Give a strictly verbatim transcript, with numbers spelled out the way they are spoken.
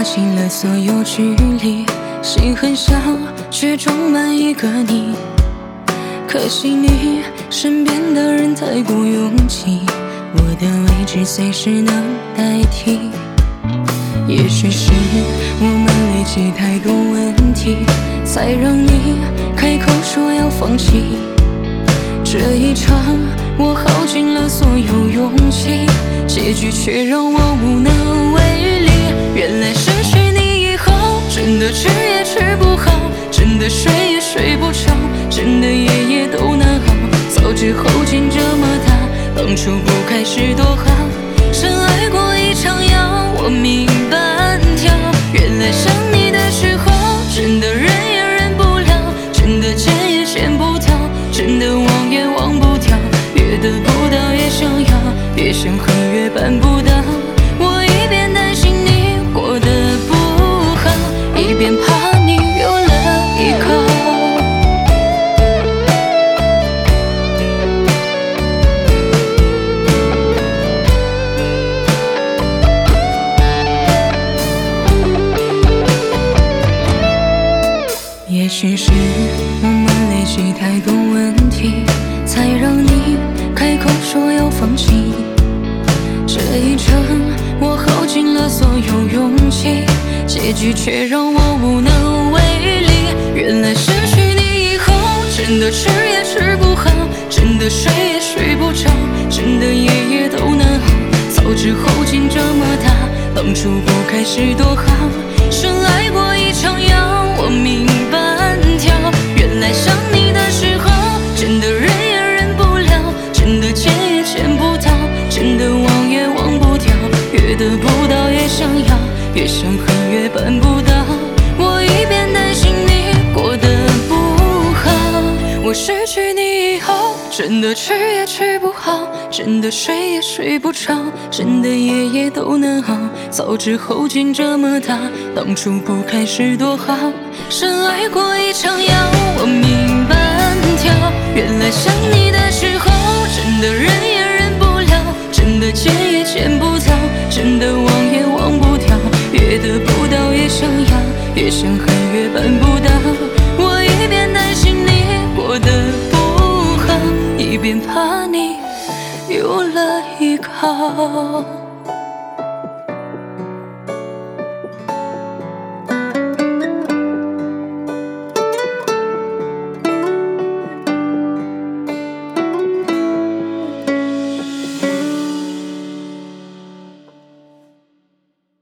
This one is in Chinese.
尽了所有距离，心很小，却装满一个你。可惜你身边的人太过拥挤，我的位置随时能代替。也许是我们累积太多问题，才让你开口说要放弃。这一场我耗尽了所有勇气，结局却让我无能为力。原来失去你以后，真的吃也吃不好，真的睡也睡不着，真的夜夜都难熬。早知后劲这么大，当初不开始多好。深爱过一场药，我命半条。原来想你的时候，真的忍也忍不了，真的见也见不到，真的忘也忘不掉。越得不到越想要，越想和越办不到。我一边担心你过得不好，一边怕你有了依靠。也许是我们累积太多问题，才让你开口说要放弃。这一程我耗尽了所有勇气，结局却让我无能为力。原来失去你以后，真的吃也吃不好，真的睡也睡不着，真的夜夜都难熬。早知后劲这么大，当初不开始多好。深爱过一场药，我命半条。原来想你的时候，真的忍也忍不了，真的见也见不到，真的忘也忘不掉。越得不到越想要，越想恨越办不到。我一边担心你过得不好，我失去你以后，真的吃也吃不好，真的睡也睡不着，真的夜夜都难熬。早知后劲这么大，当初不开始多好。深爱过一场药，我命半条。原来想你的时候，真的忍也忍不了，真的见也见不到，真的忘也忘不掉。越得不到越想要，越想恨越办不到。我一边担心你过得不好，一边怕你有了依靠。